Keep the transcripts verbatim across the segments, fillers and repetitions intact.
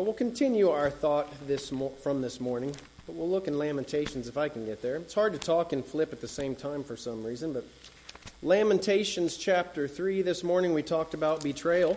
But we'll continue our thought this mo- from this morning. But we'll look in Lamentations if I can get there. It's hard to talk and flip at the same time for some reason, but Lamentations chapter three. This morning we talked about betrayal.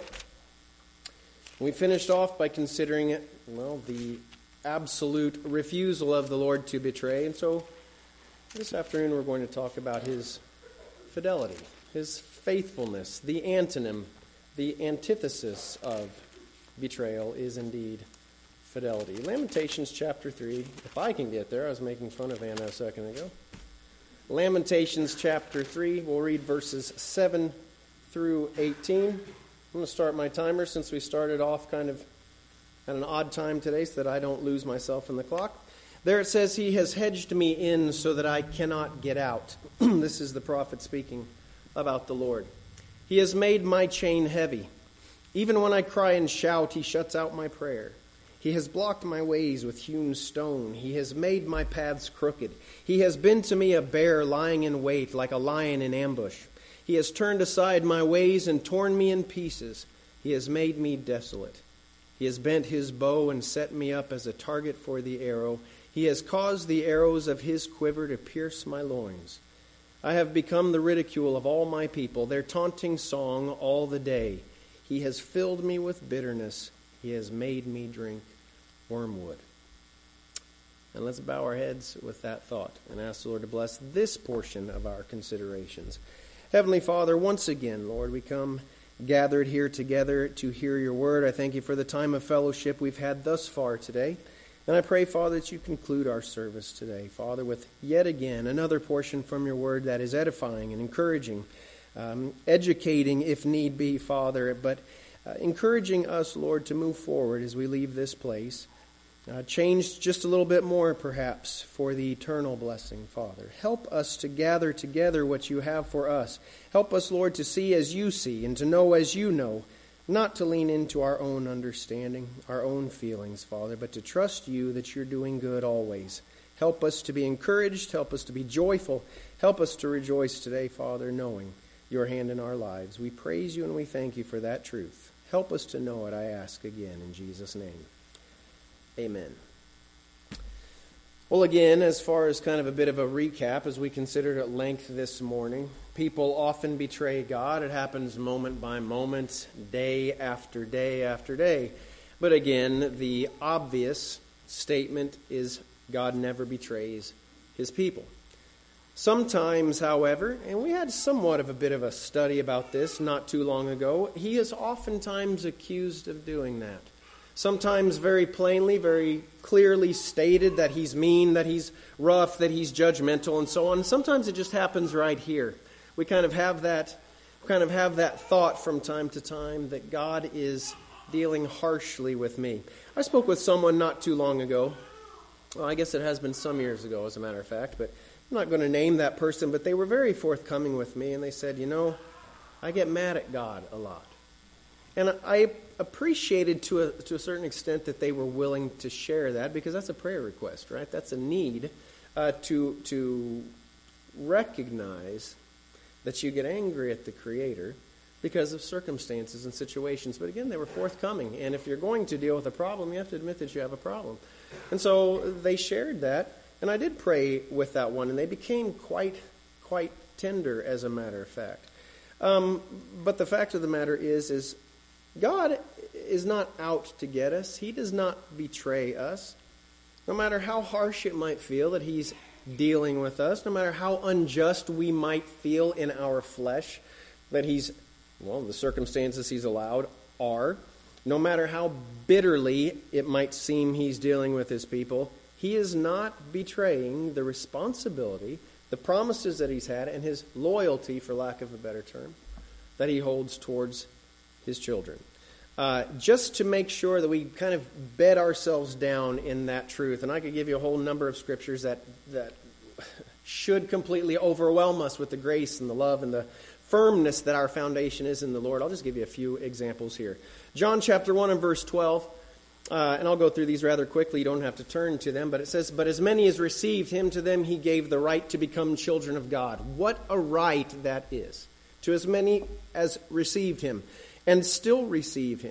We finished off by considering, well, the absolute refusal of the Lord to betray. And so this afternoon we're going to talk about his fidelity, his faithfulness. The antonym, the antithesis of betrayal is indeed fidelity. Lamentations chapter three, if I can get there. I was making fun of Anna a second ago. Lamentations chapter three, we'll read verses seven through eighteen. I'm going to start my timer since we started off kind of at an odd time today so that I don't lose myself in the clock. There it says, "He has hedged me in so that I cannot get out." This is the prophet speaking about the Lord. "He has made my chain heavy. Even when I cry and shout, he shuts out my prayer. He has blocked my ways with hewn stone. He has made my paths crooked. He has been to me a bear lying in wait, like a lion in ambush. He has turned aside my ways and torn me in pieces. He has made me desolate. He has bent his bow and set me up as a target for the arrow. He has caused the arrows of his quiver to pierce my loins. I have become the ridicule of all my people, their taunting song all the day. He has filled me with bitterness. He has made me drink wormwood." And let's bow our heads with that thought and ask the Lord to bless this portion of our considerations. Heavenly Father, once again, Lord, we come gathered here together to hear your word. I thank you for the time of fellowship we've had thus far today. And I pray, Father, that you conclude our service today, Father, with yet again another portion from your word that is edifying and encouraging, um, educating if need be, Father, but uh, encouraging us, Lord, to move forward as we leave this place. Uh, changed just a little bit more, perhaps, for the eternal blessing, Father. Help us to gather together what you have for us. Help us, Lord, to see as you see and to know as you know, not to lean into our own understanding, our own feelings, Father, but to trust you that you're doing good always. Help us to be encouraged. Help us to be joyful. Help us to rejoice today, Father, knowing your hand in our lives. We praise you and we thank you for that truth. Help us to know it, I ask again, in Jesus' name. Amen. Well, again, as far as kind of a bit of a recap, as we considered at length this morning, people often betray God. It happens moment by moment, day after day after day. But again, the obvious statement is God never betrays his people. Sometimes, however, and we had somewhat of a bit of a study about this not too long ago, he is oftentimes accused of doing that. Sometimes very plainly, very clearly stated that he's mean, that he's rough, that he's judgmental, and so on. Sometimes it just happens right here. We kind of have that, kind of have that thought from time to time that God is dealing harshly with me. I spoke with someone not too long ago. Well, I guess it has been some years ago, as a matter of fact, but I'm not going to name that person. But they were very forthcoming with me, and they said, you know, I get mad at God a lot. And I appreciated to a, to a certain extent that they were willing to share that, because that's a prayer request, right? That's a need uh, to to recognize that you get angry at the Creator because of circumstances and situations. But again, they were forthcoming. And if you're going to deal with a problem, you have to admit that you have a problem. And so they shared that, and I did pray with that one, and they became quite, quite tender, as a matter of fact. Um, but the fact of the matter is, is God is not out to get us. He does not betray us. No matter how harsh it might feel that he's dealing with us, no matter how unjust we might feel in our flesh that he's, well, the circumstances he's allowed are, no matter how bitterly it might seem he's dealing with his people, he is not betraying the responsibility, the promises that he's had, and his loyalty, for lack of a better term, that he holds towards his children. Uh, just to make sure that we kind of bed ourselves down in that truth. And I could give you a whole number of scriptures that, that should completely overwhelm us with the grace and the love and the firmness that our foundation is in the Lord. I'll just give you a few examples here. John chapter one and verse twelve, uh, and I'll go through these rather quickly. You don't have to turn to them, but it says, "But as many as received him, to them he gave the right to become children of God." What a right that is. To as many as received him and still receive him.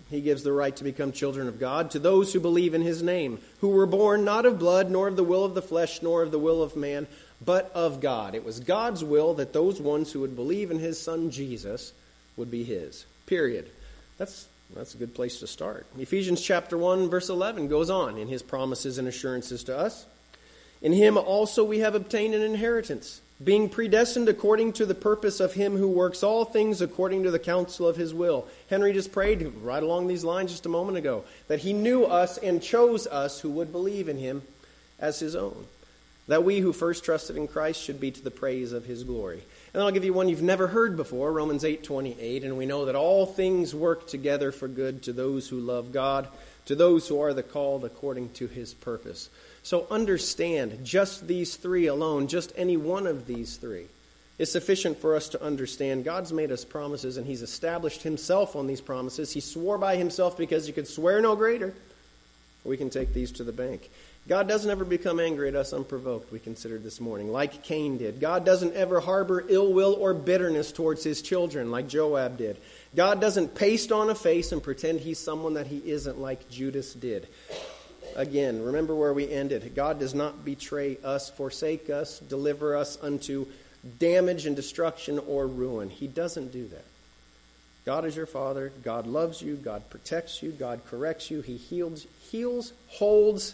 He gives the right to become children of God to those who believe in his name, who were born not of blood, nor of the will of the flesh, nor of the will of man, but of God. It was God's will that those ones who would believe in his Son Jesus would be his. Period. That's that's a good place to start. Ephesians chapter one, verse eleven goes on in his promises and assurances to us. In him also we have obtained an inheritance, being predestined according to the purpose of him who works all things according to the counsel of his will. Henry just prayed right along these lines just a moment ago, that he knew us and chose us who would believe in him as his own. That we who first trusted in Christ should be to the praise of his glory. And I'll give you one you've never heard before, Romans eight twenty-eight, and we know that all things work together for good to those who love God, to those who are the called according to his purpose. So understand, just these three alone, just any one of these three, is sufficient for us to understand God's made us promises and he's established himself on these promises. He swore by himself because he could swear no greater. We can take these to the bank. God doesn't ever become angry at us unprovoked, we considered this morning, like Cain did. God doesn't ever harbor ill will or bitterness towards his children, like Joab did. God doesn't paste on a face and pretend he's someone that he isn't, like Judas did. Again, remember where we ended. God does not betray us, forsake us, deliver us unto damage and destruction or ruin. He doesn't do that. God is your Father. God loves you. God protects you. God corrects you. He heals, heals, holds,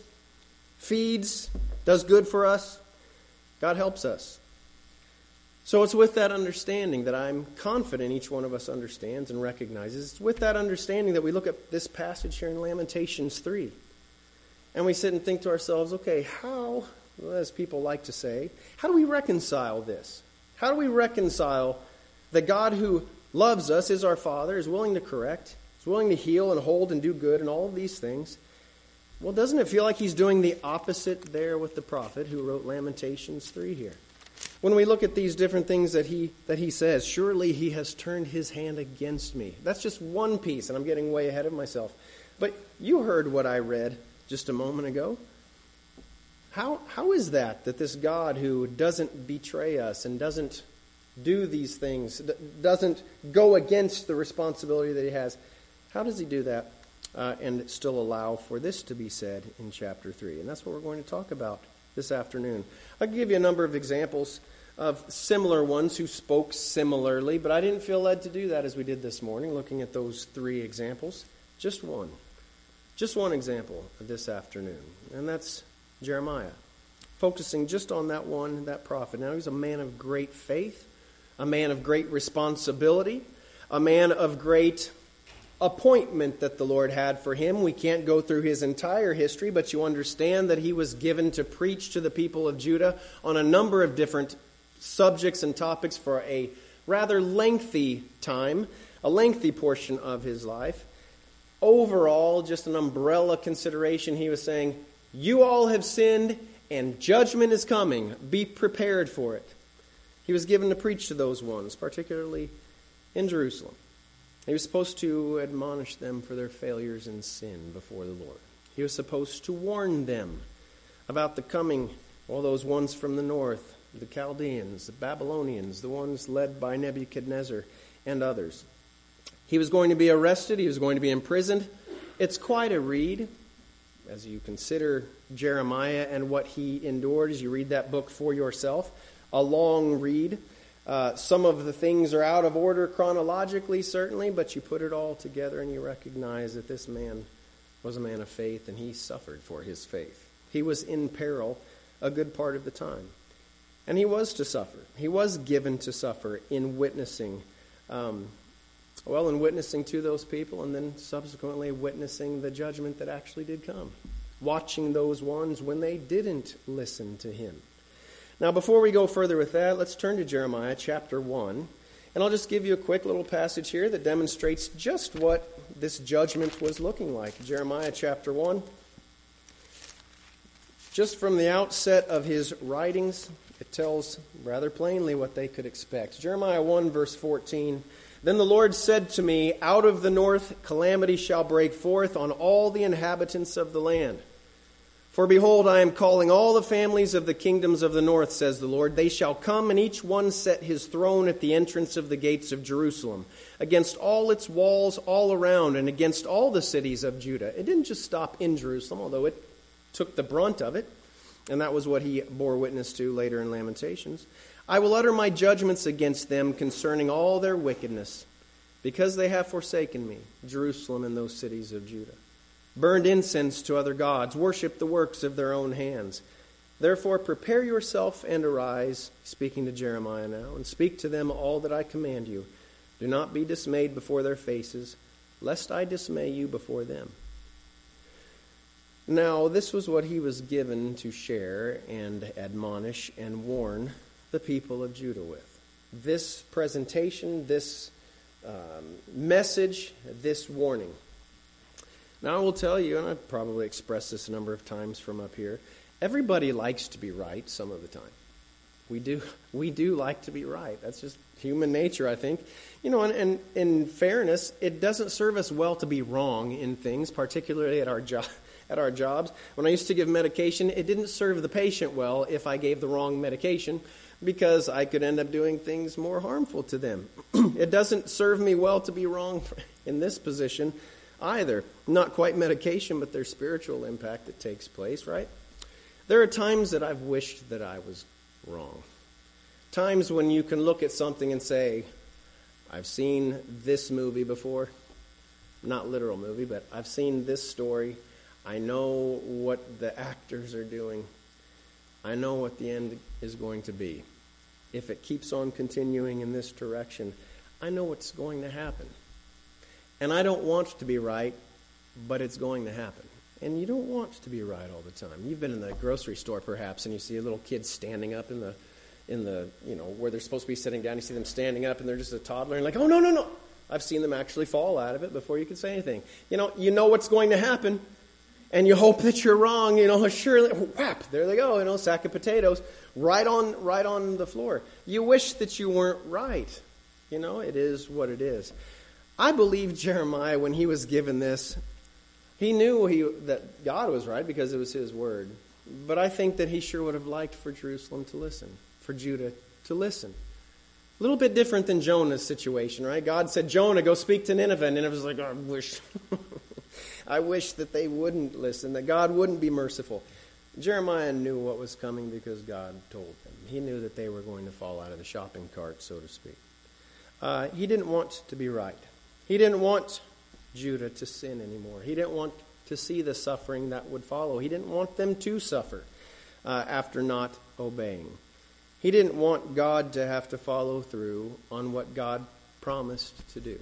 feeds, does good for us. God helps us. So it's with that understanding that I'm confident each one of us understands and recognizes. It's with that understanding that we look at this passage here in Lamentations three. And we sit and think to ourselves, okay, how, as people like to say, how do we reconcile this? How do we reconcile that God who loves us, is our Father, is willing to correct, is willing to heal and hold and do good and all of these things? Well, doesn't it feel like he's doing the opposite there with the prophet who wrote Lamentations three here? When we look at these different things that he that he says, surely he has turned his hand against me. That's just one piece, and I'm getting way ahead of myself. But you heard what I read just a moment ago. How how is that, that this God who doesn't betray us and doesn't do these things, doesn't go against the responsibility that he has, how does he do that uh, and still allow for this to be said in chapter three? And that's what we're going to talk about this afternoon. I'll give you a number of examples of similar ones who spoke similarly, but I didn't feel led to do that as we did this morning, looking at those three examples. Just one. Just one example this afternoon, and that's Jeremiah. Focusing just on that one, that prophet. Now, he's a man of great faith, a man of great responsibility, a man of great appointment that the Lord had for him. We can't go through his entire history, but you understand that he was given to preach to the people of Judah on a number of different subjects and topics for a rather lengthy time, a lengthy portion of his life. Overall, just an umbrella consideration, he was saying, you all have sinned and judgment is coming. Be prepared for it. He was given to preach to those ones, particularly in Jerusalem. He was supposed to admonish them for their failures and sin before the Lord. He was supposed to warn them about the coming, all those ones from the north, the Chaldeans, the Babylonians, the ones led by Nebuchadnezzar and others. He was going to be arrested. He was going to be imprisoned. It's quite a read as you consider Jeremiah and what he endured as you read that book for yourself. A long read. Uh, some of the things are out of order chronologically, certainly, but you put it all together and you recognize that this man was a man of faith and he suffered for his faith. He was in peril a good part of the time. And he was to suffer. He was given to suffer in witnessing um Well, in witnessing to those people and then subsequently witnessing the judgment that actually did come. Watching those ones when they didn't listen to him. Now, before we go further with that, let's turn to Jeremiah chapter one. And I'll just give you a quick little passage here that demonstrates just what this judgment was looking like. Jeremiah chapter one. Just from the outset of his writings, it tells rather plainly what they could expect. Jeremiah one, verse fourteen. Then the Lord said to me, out of the north calamity shall break forth on all the inhabitants of the land. For behold, I am calling all the families of the kingdoms of the north, says the Lord. They shall come, and each one set his throne at the entrance of the gates of Jerusalem, against all its walls all around, and against all the cities of Judah. It didn't just stop in Jerusalem, although it took the brunt of it, and that was what he bore witness to later in Lamentations. I will utter my judgments against them concerning all their wickedness, because they have forsaken me, Jerusalem and those cities of Judah. Burned incense to other gods, worship the works of their own hands. Therefore prepare yourself and arise, speaking to Jeremiah now, and speak to them all that I command you. Do not be dismayed before their faces, lest I dismay you before them. Now, this was what he was given to share and admonish and warn the people of Judah with. This presentation, this um, message, this warning. Now, I will tell you, and I've probably expressed this a number of times from up here, everybody likes to be right some of the time. We do we do like to be right. That's just human nature, I think. You know, and, and in fairness, it doesn't serve us well to be wrong in things, particularly at our job. At our jobs. When I used to give medication, it didn't serve the patient well if I gave the wrong medication, because I could end up doing things more harmful to them. It doesn't serve me well to be wrong in this position either. Not quite medication, but their spiritual impact that takes place, right? There are times that I've wished that I was wrong. Times when you can look at something and say, I've seen this movie before. Not literal movie, but I've seen this story. I know what the actors are doing. I know what the end is going to be. If it keeps on continuing in this direction, I know what's going to happen. And I don't want to be right, but it's going to happen. And you don't want to be right all the time. You've been in the grocery store, perhaps, and you see a little kid standing up in the, in the, you know, where they're supposed to be sitting down. You see them standing up, and they're just a toddler, and like, oh, no, no, no. I've seen them actually fall out of it before you can say anything. You know, you know what's going to happen. And you hope that you're wrong, you know, surely, whap, there they go, you know, sack of potatoes, right on right on the floor. You wish that you weren't right. You know, it is what it is. I believe Jeremiah, when he was given this, he knew he that God was right because it was his word. But I think that he sure would have liked for Jerusalem to listen, for Judah to listen. A little bit different than Jonah's situation, right? God said, Jonah, go speak to Nineveh. And Nineveh was like, oh, I wish... I wish that they wouldn't listen, that God wouldn't be merciful. Jeremiah knew what was coming because God told him. He knew that they were going to fall out of the shopping cart, so to speak. Uh, he didn't want to be right. He didn't want Judah to sin anymore. He didn't want to see the suffering that would follow. He didn't want them to suffer uh, after not obeying. He didn't want God to have to follow through on what God promised to do.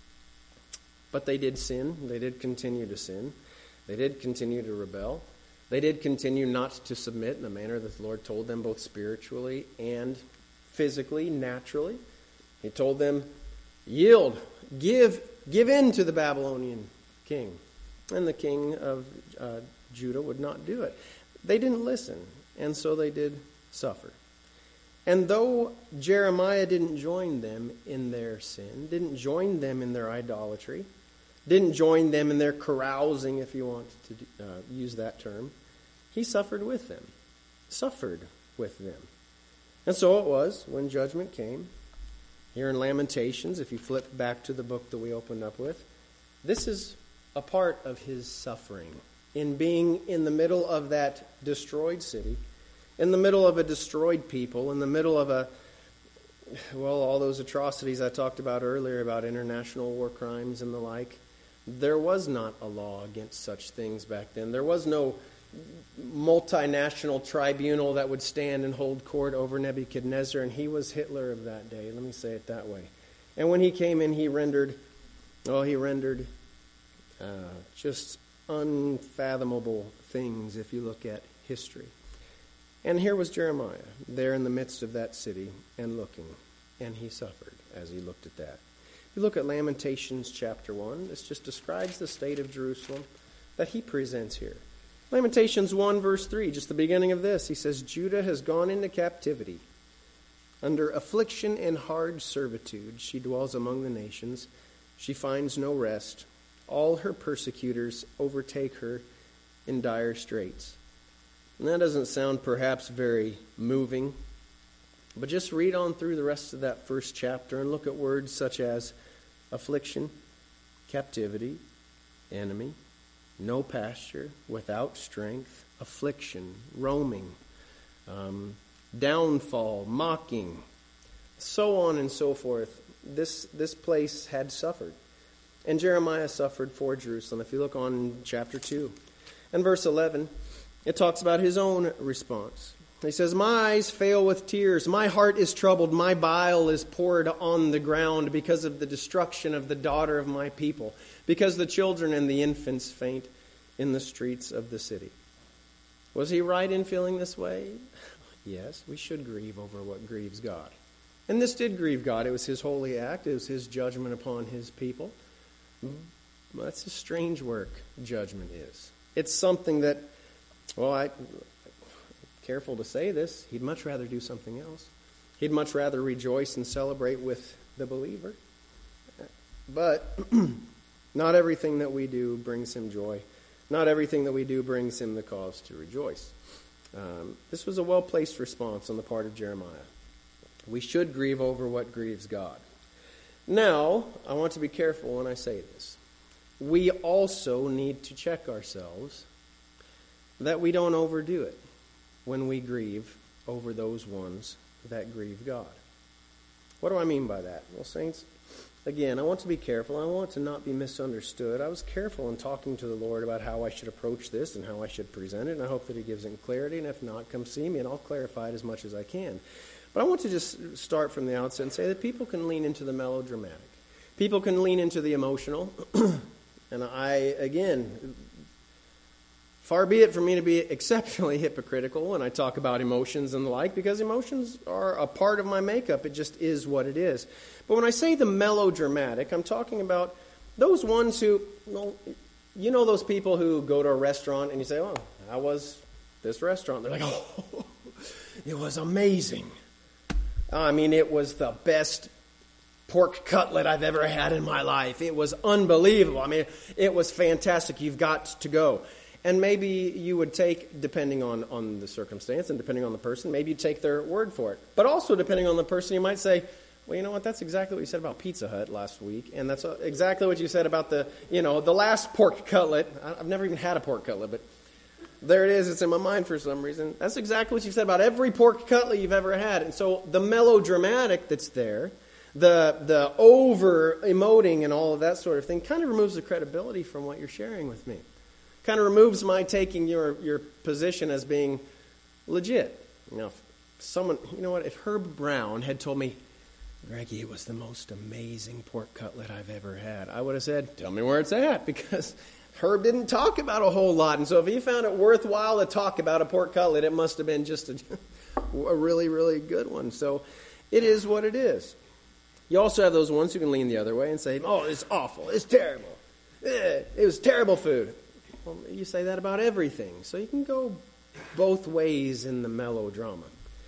But they did sin. They did continue to sin. They did continue to rebel. They did continue not to submit in the manner that the Lord told them, both spiritually and physically, naturally. He told them, yield, give, give in to the Babylonian king. And the king of uh, Judah would not do it. They didn't listen, and so they did suffer. And though Jeremiah didn't join them in their sin, didn't join them in their idolatry, didn't join them in their carousing, if you want to uh, use that term, he suffered with them, suffered with them. And so it was when judgment came. Here in Lamentations, if you flip back to the book that we opened up with, this is a part of his suffering in being in the middle of that destroyed city, in the middle of a destroyed people, in the middle of a, well, all those atrocities I talked about earlier about international war crimes and the like. There was not a law against such things back then. There was no multinational tribunal that would stand and hold court over Nebuchadnezzar, and he was Hitler of that day. Let me say it that way. And when he came in, he rendered, oh, he rendered uh, just unfathomable things if you look at history. And here was Jeremiah, there in the midst of that city and looking, and he suffered as he looked at that. You look at Lamentations chapter one. This just describes the state of Jerusalem that he presents here. Lamentations one verse three, just the beginning of this. He says, Judah has gone into captivity. Under affliction and hard servitude she dwells among the nations. She finds no rest. All her persecutors overtake her in dire straits. And that doesn't sound perhaps very moving, but just read on through the rest of that first chapter and look at words such as affliction, captivity, enemy, no pasture, without strength, affliction, roaming, um, downfall, mocking, so on and so forth. This, this place had suffered. And Jeremiah suffered for Jerusalem. If you look on in chapter two and verse eleven, it talks about his own response. He says, my eyes fail with tears. My heart is troubled. My bile is poured on the ground because of the destruction of the daughter of my people, because the children and the infants faint in the streets of the city. Was he right in feeling this way? Yes, we should grieve over what grieves God. And this did grieve God. It was his holy act. It was his judgment upon his people. That's a strange work, judgment is. It's something that, well, I... careful to say this, he'd much rather do something else. He'd much rather rejoice and celebrate with the believer. But not everything that we do brings him joy. Not everything that we do brings him the cause to rejoice. Um, this was a well-placed response on the part of Jeremiah. We should grieve over what grieves God. Now, I want to be careful when I say this. We also need to check ourselves that we don't overdo it when we grieve over those ones that grieve God. What do I mean by that? Well, saints, again, I want to be careful. I want to not be misunderstood. I was careful in talking to the Lord about how I should approach this and how I should present it, and I hope that he gives it clarity, and if not, come see me, and I'll clarify it as much as I can. But I want to just start from the outset and say that people can lean into the melodramatic. People can lean into the emotional, and I, again... far be it for me to be exceptionally hypocritical when I talk about emotions and the like, because emotions are a part of my makeup. It just is what it is. But when I say the melodramatic, I'm talking about those ones who, well, you know those people who go to a restaurant and you say, oh, how was this restaurant? They're like, oh, it was amazing. I mean, it was the best pork cutlet I've ever had in my life. It was unbelievable. I mean, it was fantastic. You've got to go. And maybe you would take, depending on, on the circumstance and depending on the person, maybe you take their word for it. But also, depending on the person, you might say, well, you know what, that's exactly what you said about Pizza Hut last week. And that's exactly what you said about the, you know, the last pork cutlet. I've never even had a pork cutlet, but there it is. It's in my mind for some reason. That's exactly what you said about every pork cutlet you've ever had. And so the melodramatic that's there, the the over-emoting and all of that sort of thing, kind of removes the credibility from what you're sharing with me. Kind of removes my taking your, your position as being legit. You know, if someone, you know what, if Herb Brown had told me, Greggy, it was the most amazing pork cutlet I've ever had, I would have said, tell me where it's at, because Herb didn't talk about a whole lot. And so if he found it worthwhile to talk about a pork cutlet, it must have been just a, a really, really good one. So it is what it is. You also have those ones who can lean the other way and say, oh, it's awful, it's terrible, eh, it was terrible food. Well, you say that about everything. So you can go both ways in the melodrama.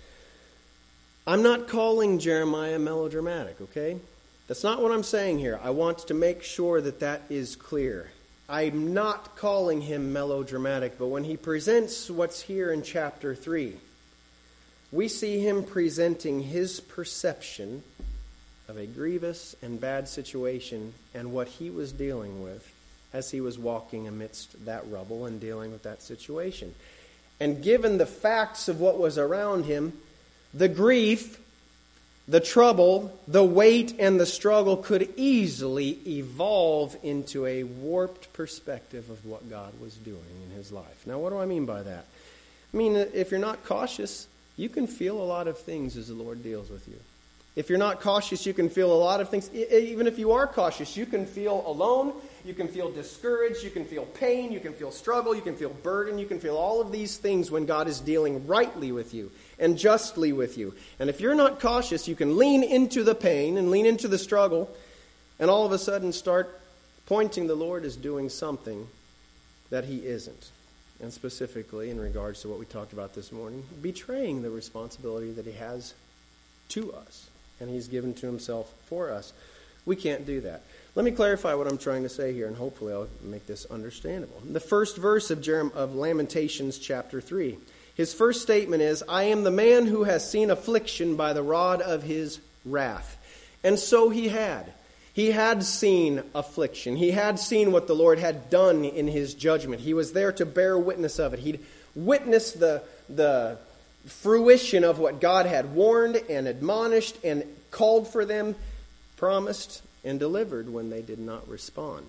I'm not calling Jeremiah melodramatic, okay? That's not what I'm saying here. I want to make sure that that is clear. I'm not calling him melodramatic, but when he presents what's here in chapter three, we see him presenting his perception of a grievous and bad situation and what he was dealing with as he was walking amidst that rubble and dealing with that situation. And given the facts of what was around him, the grief, the trouble, the weight, and the struggle could easily evolve into a warped perspective of what God was doing in his life. Now, what do I mean by that? I mean, if you're not cautious, you can feel a lot of things as the Lord deals with you. If you're not cautious, you can feel a lot of things. Even if you are cautious, you can feel alone, you can feel discouraged, you can feel pain, you can feel struggle, you can feel burden, you can feel all of these things when God is dealing rightly with you and justly with you. And if you're not cautious, you can lean into the pain and lean into the struggle and all of a sudden start pointing the Lord as doing something that he isn't. And specifically in regards to what we talked about this morning, betraying the responsibility that he has to us and he's given to himself for us. We can't do that. Let me clarify what I'm trying to say here, and hopefully I'll make this understandable. The first verse of Jerem- of Lamentations chapter three, His first statement is, I am the man who has seen affliction by the rod of his wrath. And so he had. He had seen affliction. He had seen what the Lord had done in his judgment. He was there to bear witness of it. He'd witnessed the, the fruition of what God had warned and admonished and called for them, promised and delivered when they did not respond.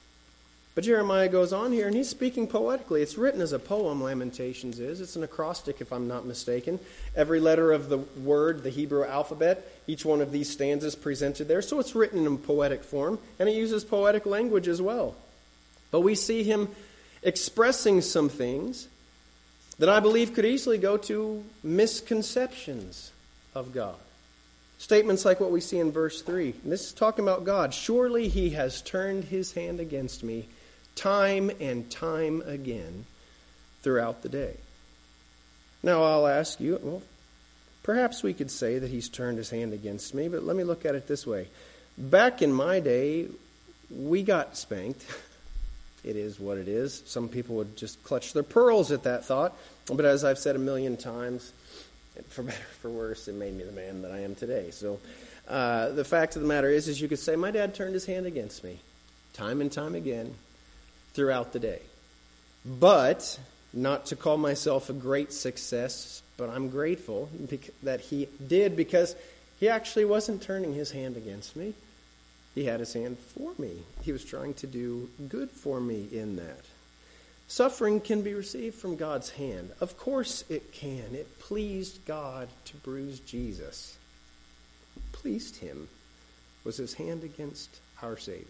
But Jeremiah goes on here, and he's speaking poetically. It's written as a poem, Lamentations is. It's an acrostic, if I'm not mistaken. Every letter of the word, the Hebrew alphabet, each one of these stanzas presented there. So it's written in poetic form, and it uses poetic language as well. But we see him expressing some things that I believe could easily go to misconceptions of God. Statements like what we see in verse three. And this is talking about God. Surely he has turned his hand against me time and time again throughout the day. Now I'll ask you, well, perhaps we could say that he's turned his hand against me, but let me look at it this way. Back in my day, we got spanked. It is what it is. Some people would just clutch their pearls at that thought. But as I've said a million times, for better or for worse, it made me the man that I am today. So uh, the fact of the matter is, is you could say, my dad turned his hand against me time and time again throughout the day. But, not to call myself a great success, but I'm grateful that he did, because he actually wasn't turning his hand against me. He had his hand for me. He was trying to do good for me in that. Suffering can be received from God's hand. Of course it can. It pleased God to bruise Jesus. It pleased him. Was his hand against our Savior?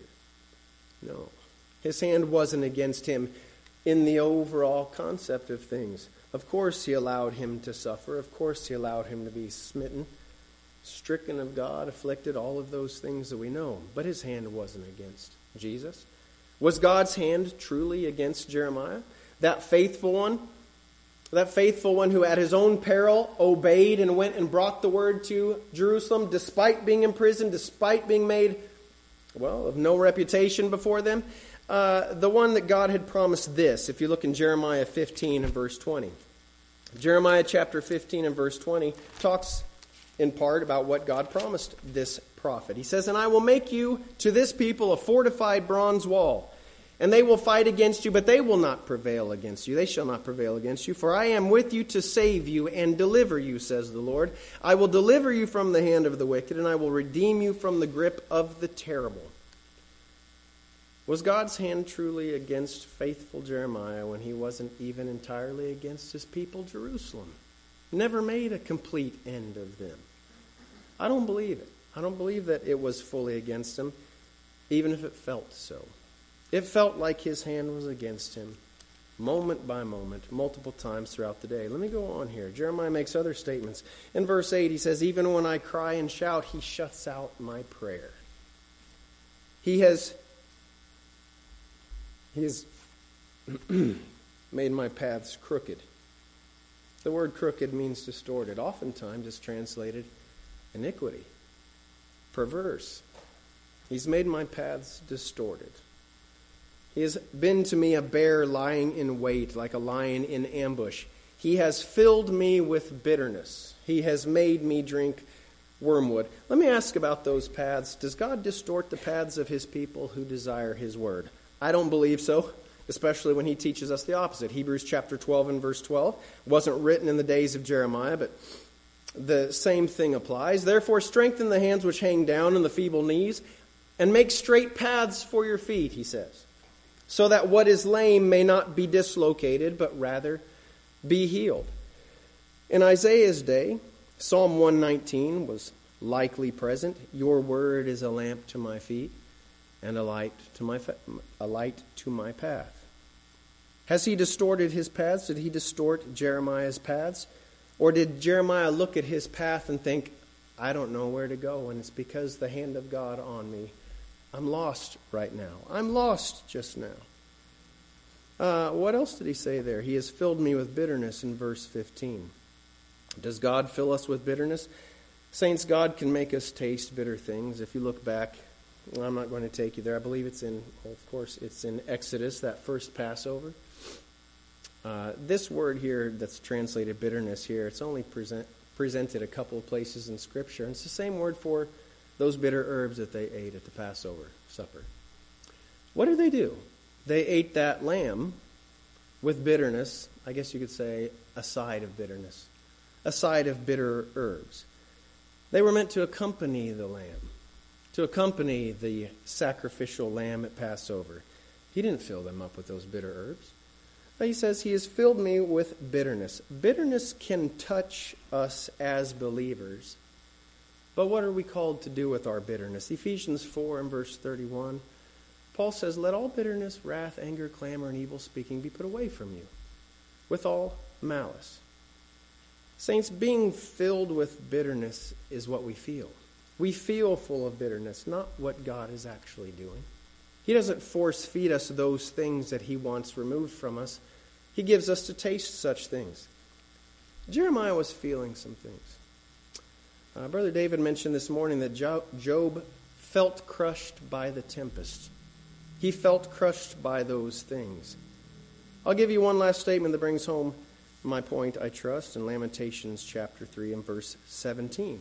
No. His hand wasn't against him in the overall concept of things. Of course he allowed him to suffer. Of course he allowed him to be smitten, stricken of God, afflicted, all of those things that we know. But his hand wasn't against Jesus. Was God's hand truly against Jeremiah? That faithful one? That faithful one who at his own peril obeyed and went and brought the word to Jerusalem despite being imprisoned, despite being made, well, of no reputation before them? Uh, the one that God had promised this, if you look in Jeremiah fifteen and verse twenty. Jeremiah chapter fifteen and verse twenty talks in part about what God promised this prophet. He says, and I will make you to this people a fortified bronze wall, and they will fight against you, but they will not prevail against you. They shall not prevail against you, for I am with you to save you and deliver you, says the Lord. I will deliver you from the hand of the wicked, and I will redeem you from the grip of the terrible. Was God's hand truly against faithful Jeremiah when he wasn't even entirely against his people, Jerusalem? Never made a complete end of them. I don't believe it. I don't believe that it was fully against him, even if it felt so. It felt like his hand was against him, moment by moment, multiple times throughout the day. Let me go on here. Jeremiah makes other statements. In verse eight, he says, even when I cry and shout, he shuts out my prayer. He has, he has made my paths crooked. The word crooked means distorted. Oftentimes it's translated iniquity, perverse. He's made my paths distorted. He has been to me a bear lying in wait, like a lion in ambush. He has filled me with bitterness. He has made me drink wormwood. Let me ask about those paths. Does God distort the paths of his people who desire his word? I don't believe so, especially when he teaches us the opposite. Hebrews chapter twelve and verse twelve wasn't written in the days of Jeremiah, but the same thing applies. Therefore, strengthen the hands which hang down and the feeble knees, and make straight paths for your feet, he says, so that what is lame may not be dislocated, but rather be healed. In Isaiah's day, Psalm one nineteen was likely present. Your word is a lamp to my feet and a light to my fa- a light to my path. Has he distorted his paths? Did he distort Jeremiah's paths? Or did Jeremiah look at his path and think, I don't know where to go, and it's because the hand of God on me. I'm lost right now. I'm lost just now. Uh, what else did he say there? He has filled me with bitterness in verse fifteen. Does God fill us with bitterness? Saints, God can make us taste bitter things. If you look back, well, I'm not going to take you there. I believe it's in, well, of course, it's in Exodus, that first Passover. Uh, this word here that's translated bitterness here, it's only present, presented a couple of places in Scripture. And it's the same word for those bitter herbs that they ate at the Passover supper. What did they do? They ate that lamb with bitterness, I guess you could say a side of bitterness, a side of bitter herbs. They were meant to accompany the lamb, to accompany the sacrificial lamb at Passover. He didn't fill them up with those bitter herbs. But he says, he has filled me with bitterness. Bitterness can touch us as believers. But what are we called to do with our bitterness? Ephesians four and verse thirty-one, Paul says, let all bitterness, wrath, anger, clamor, and evil speaking be put away from you, with all malice. Saints, being filled with bitterness is what we feel. We feel full of bitterness, not what God is actually doing. He doesn't force feed us those things that he wants removed from us. He gives us to taste such things. Jeremiah was feeling some things. Uh, Brother David mentioned this morning that Job felt crushed by the tempest. He felt crushed by those things. I'll give you one last statement that brings home my point, I trust, in Lamentations chapter three and verse seventeen,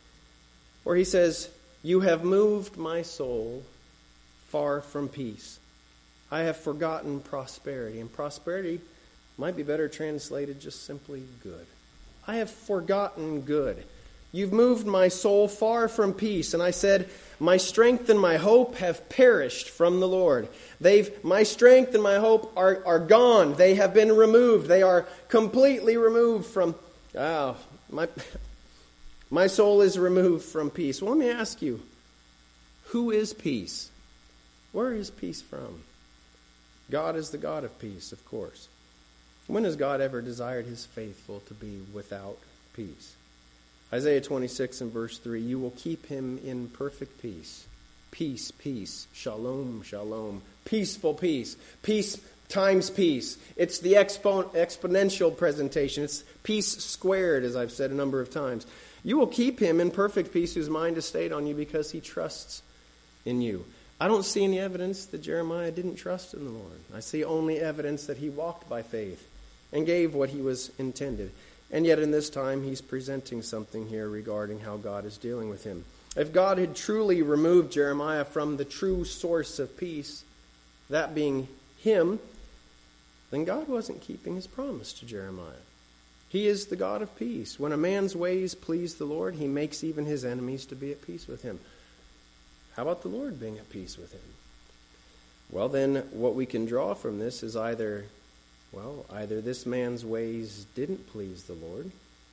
where he says, you have moved my soul far from peace. I have forgotten prosperity. And prosperity might be better translated just simply good. I have forgotten good. You've moved my soul far from peace. And I said, my strength and my hope have perished from the Lord. They've, my strength and my hope are, are gone. They have been removed. They are completely removed from, oh, my, my soul is removed from peace. Well, let me ask you, who is peace? Where is peace from? God is the God of peace, of course. When has God ever desired his faithful to be without peace? Isaiah twenty-six and verse three, you will keep him in perfect peace. Peace, peace, shalom, shalom. Peaceful peace. Peace times peace. It's the expo- exponential presentation. It's peace squared, as I've said a number of times. You will keep him in perfect peace whose mind is stayed on you because he trusts in you. I don't see any evidence that Jeremiah didn't trust in the Lord. I see only evidence that he walked by faith and gave what he was intended. And yet in this time, he's presenting something here regarding how God is dealing with him. If God had truly removed Jeremiah from the true source of peace, that being him, then God wasn't keeping his promise to Jeremiah. He is the God of peace. When a man's ways please the Lord, he makes even his enemies to be at peace with him. How about the Lord being at peace with him? Well, then, what we can draw from this is either, well, either this man's ways didn't please the Lord,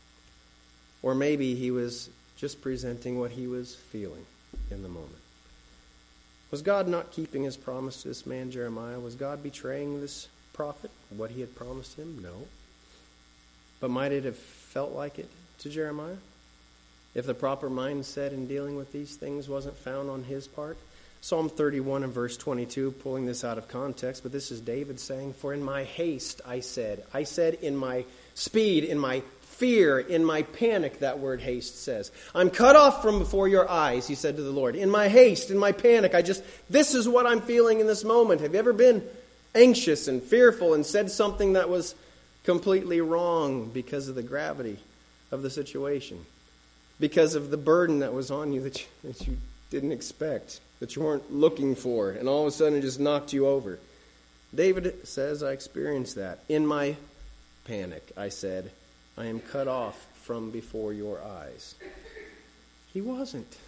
or maybe he was just presenting what he was feeling in the moment. Was God not keeping his promise to this man, Jeremiah? Was God betraying this prophet, what he had promised him? No. But might it have felt like it to Jeremiah? If the proper mindset in dealing with these things wasn't found on his part? Psalm thirty-one and verse twenty-two, pulling this out of context, but this is David saying, for in my haste I said, I said in my speed, in my fear, in my panic, that word haste says. I'm cut off from before your eyes, he said to the Lord. In my haste, in my panic, I just, this is what I'm feeling in this moment. Have you ever been anxious and fearful and said something that was completely wrong because of the gravity of the situation? Because of the burden that was on you that you, that you didn't expect, that you weren't looking for, and all of a sudden it just knocked you over. David says, I experienced that. In my panic, I said, I am cut off from before your eyes. He wasn't.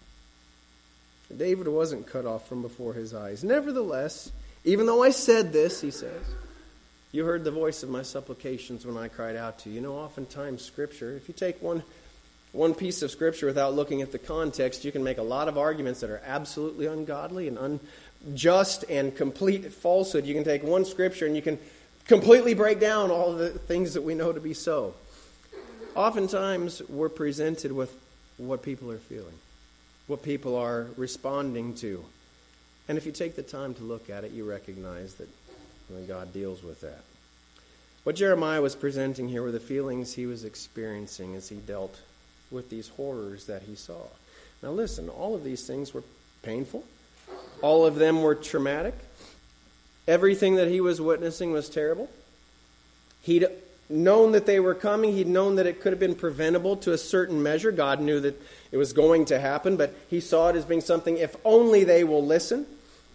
David wasn't cut off from before his eyes. Nevertheless, even though I said this, he says, you heard the voice of my supplications when I cried out to you. You know, oftentimes Scripture, if you take one One piece of Scripture without looking at the context, you can make a lot of arguments that are absolutely ungodly and unjust and complete falsehood. You can take one Scripture and you can completely break down all of the things that we know to be so. Oftentimes, we're presented with what people are feeling, what people are responding to. And if you take the time to look at it, you recognize that well, God deals with that. What Jeremiah was presenting here were the feelings he was experiencing as he dealt with these horrors that he saw. Now listen, all of these things were painful. All of them were traumatic. Everything that he was witnessing was terrible. He'd known that they were coming. He'd known that it could have been preventable to a certain measure. God knew that it was going to happen, but he saw it as being something, if only they will listen.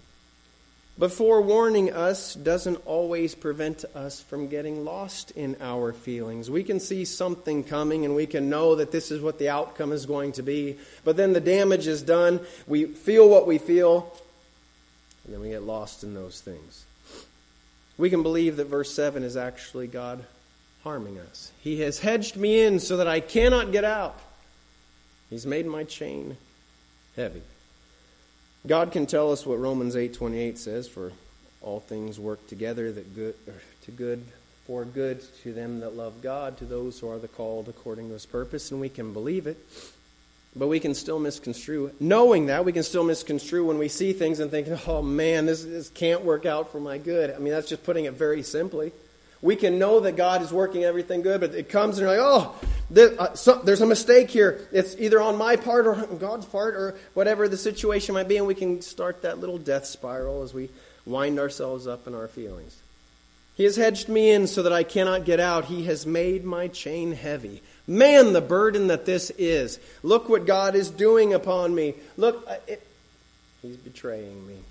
But forewarning us doesn't always prevent us from getting lost in our feelings. We can see something coming and we can know that this is what the outcome is going to be. But then the damage is done. We feel what we feel. And then we get lost in those things. We can believe that verse seven is actually God harming us. He has hedged me in so that I cannot get out. He's made my chain heavy. God can tell us what Romans eight twenty-eight says, for all things work together that good or to good for good to them that love God, to those who are the called according to his purpose, and we can believe it. But we can still misconstrue. Knowing that, we can still misconstrue when we see things and think, oh man, this, this can't work out for my good. I mean, that's just putting it very simply. We can know that God is working everything good, but it comes and you're like, oh, there, uh, so, there's a mistake here. It's either on my part or God's part or whatever the situation might be, and we can start that little death spiral as we wind ourselves up in our feelings. He has hedged me in so that I cannot get out. He has made my chain heavy. Man, the burden that this is. Look what God is doing upon me. Look, it, he's betraying me.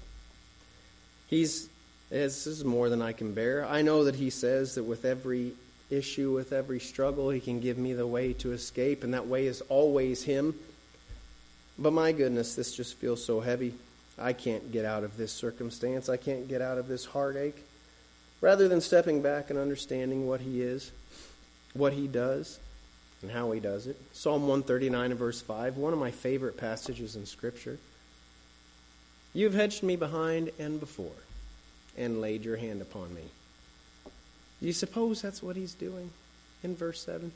He's This is more than I can bear. I know that he says that with every issue, with every struggle, he can give me the way to escape, and that way is always him. But my goodness, this just feels so heavy. I can't get out of this circumstance. I can't get out of this heartache. Rather than stepping back and understanding what he is, what he does, and how he does it. Psalm one thirty-nine and verse five, one of my favorite passages in Scripture. You've hedged me behind and before, and laid your hand upon me. Do you suppose that's what he's doing in verse seven?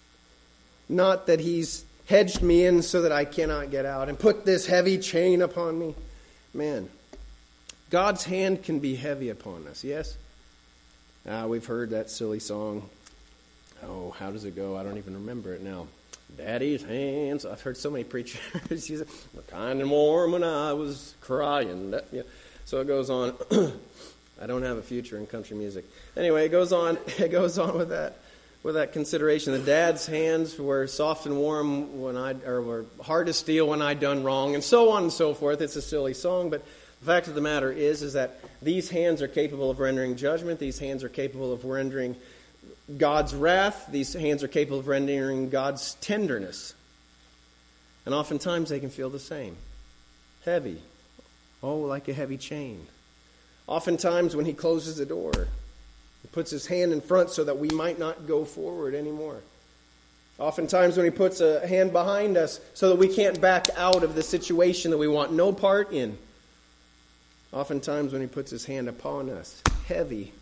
Not that he's hedged me in so that I cannot get out and put this heavy chain upon me. Man, God's hand can be heavy upon us, yes? Ah, we've heard that silly song. Oh, how does it go? I don't even remember it now. Daddy's hands. I've heard so many preachers use it. Were kind and warm when I was crying. That, yeah. So it goes on. I don't have a future in country music. Anyway, it goes on. It goes on with that, with that consideration. The dad's hands were soft and warm when I, or were hard as steel when I done wrong, and so on and so forth. It's a silly song, but the fact of the matter is, is that these hands are capable of rendering judgment. These hands are capable of rendering God's wrath. These hands are capable of rendering God's tenderness, and oftentimes they can feel the same, heavy. Oh, like a heavy chain. Oftentimes when he closes the door, he puts his hand in front so that we might not go forward anymore. Oftentimes when he puts a hand behind us so that we can't back out of the situation that we want no part in. Oftentimes when he puts his hand upon us, heavy,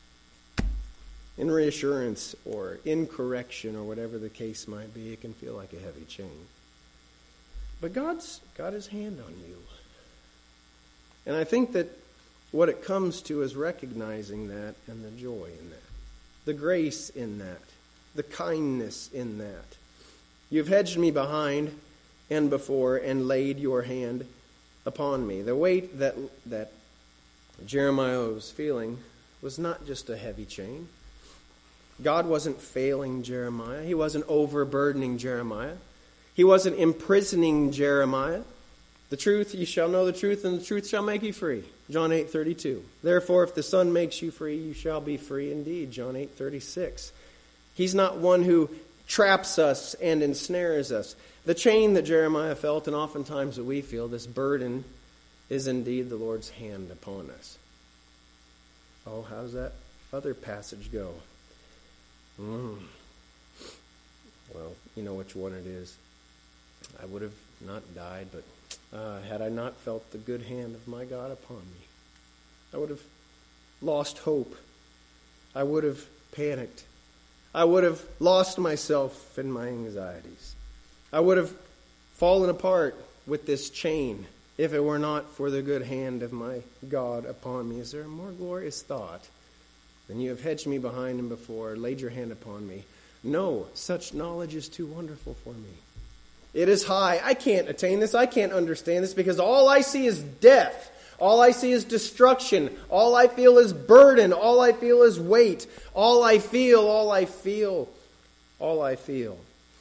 in reassurance or in correction or whatever the case might be, it can feel like a heavy chain. But God's got his hand on you. And I think that what it comes to is recognizing that and the joy in that, the grace in that, the kindness in that. You've hedged me behind and before and laid your hand upon me. The weight that that Jeremiah was feeling was not just a heavy chain. God wasn't failing Jeremiah. He wasn't overburdening Jeremiah. He wasn't imprisoning Jeremiah. The truth, you shall know the truth, and the truth shall make you free. John eight thirty-two. Therefore, if the Son makes you free, you shall be free indeed. John eight thirty-six. He's not one who traps us and ensnares us. The chain that Jeremiah felt, and oftentimes that we feel, this burden, is indeed the Lord's hand upon us. Oh, how does that other passage go? Mm. Well, you know which one it is. I would have not died, but uh, had I not felt the good hand of my God upon me, I would have lost hope. I would have panicked. I would have lost myself in my anxieties. I would have fallen apart with this chain if it were not for the good hand of my God upon me. Is there a more glorious thought than you have hedged me behind and before, laid your hand upon me? No, such knowledge is too wonderful for me. It is high. I can't attain this. I can't understand this because all I see is death. All I see is destruction. All I feel is burden. All I feel is weight. All I feel, all I feel, all I feel.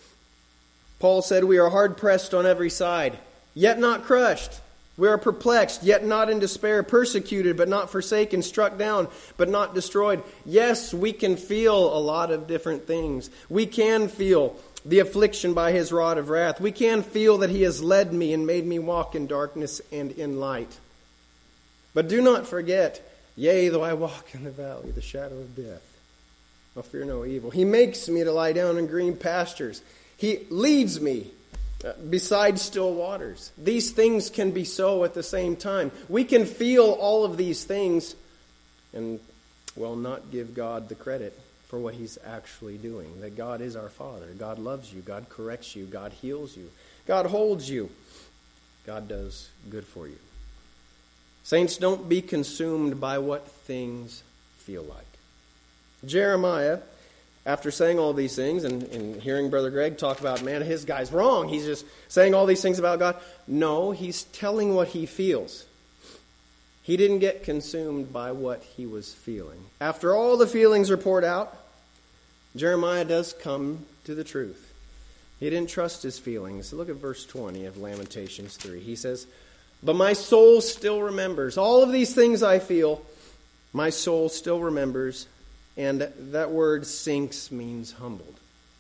Paul said, we are hard pressed on every side, yet not crushed. We are perplexed, yet not in despair, persecuted, but not forsaken, struck down, but not destroyed. Yes, we can feel a lot of different things. We can feel the affliction by his rod of wrath. We can feel that he has led me and made me walk in darkness and in light. But do not forget, yea, though I walk in the valley of the shadow of death, I'll fear no evil. He makes me to lie down in green pastures. He leads me beside still waters. These things can be so at the same time. We can feel all of these things and, well, not give God the credit for what he's actually doing. That God is our Father. God loves you. God corrects you. God heals you. God holds you. God does good for you. Saints, don't be consumed by what things feel like. Jeremiah, after saying all these things and, and hearing Brother Greg talk about, man, his guy's wrong. He's just saying all these things about God. No, he's telling what he feels. He didn't get consumed by what he was feeling. After all the feelings are poured out, Jeremiah does come to the truth. He didn't trust his feelings. Look at verse twenty of Lamentations three. He says, but my soul still remembers. All of these things I feel, my soul still remembers. And that word sinks means humbled.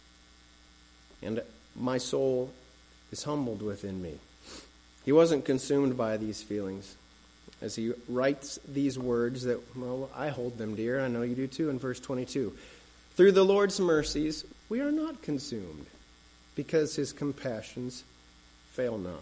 And my soul is humbled within me. He wasn't consumed by these feelings. As he writes these words that, well, I hold them dear. I know you do too in verse twenty-two. Through the Lord's mercies, we are not consumed, because his compassions fail not.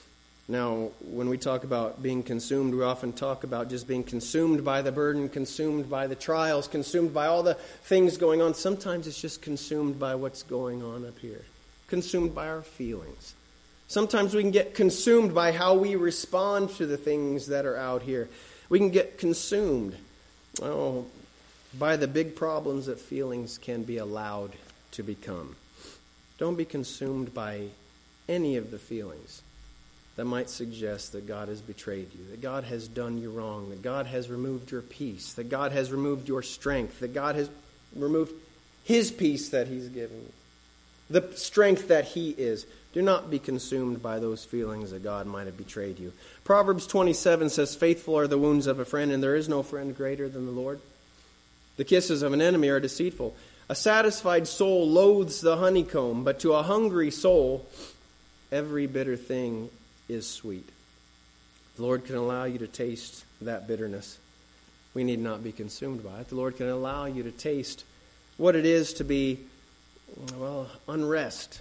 Now, when we talk about being consumed, we often talk about just being consumed by the burden, consumed by the trials, consumed by all the things going on. Sometimes it's just consumed by what's going on up here, consumed by our feelings. Sometimes we can get consumed by how we respond to the things that are out here. We can get consumed oh, by the big problems that feelings can be allowed to become. Don't be consumed by any of the feelings that might suggest that God has betrayed you, that God has done you wrong, that God has removed your peace, that God has removed your strength, that God has removed his peace that he's given you, the strength that he is. Do not be consumed by those feelings that God might have betrayed you. Proverbs twenty-seven says, faithful are the wounds of a friend, and there is no friend greater than the Lord. The kisses of an enemy are deceitful. A satisfied soul loathes the honeycomb, but to a hungry soul, every bitter thing is sweet. The Lord can allow you to taste that bitterness. We need not be consumed by it. The Lord can allow you to taste what it is to be, well, unrest.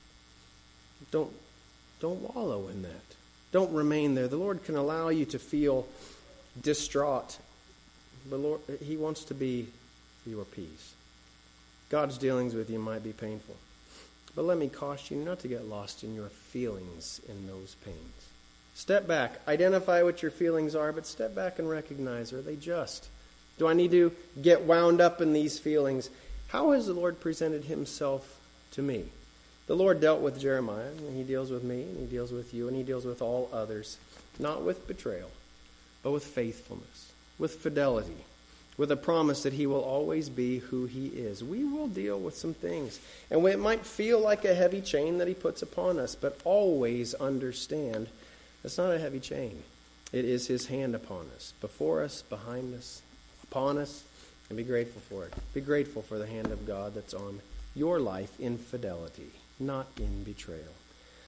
Don't, don't wallow in that. Don't remain there. The Lord can allow you to feel distraught. But Lord, he wants to be your peace. God's dealings with you might be painful. But let me caution you not to get lost in your feelings in those pains. Step back. Identify what your feelings are, but step back and recognize, are they just? Do I need to get wound up in these feelings? How has the Lord presented himself to me? The Lord dealt with Jeremiah, and he deals with me, and he deals with you, and he deals with all others. Not with betrayal, but with faithfulness, with fidelity, with a promise that he will always be who he is. We will deal with some things. And it might feel like a heavy chain that he puts upon us, but always understand it's not a heavy chain. It is his hand upon us, before us, behind us, upon us, and be grateful for it. Be grateful for the hand of God that's on your life in fidelity, not in betrayal.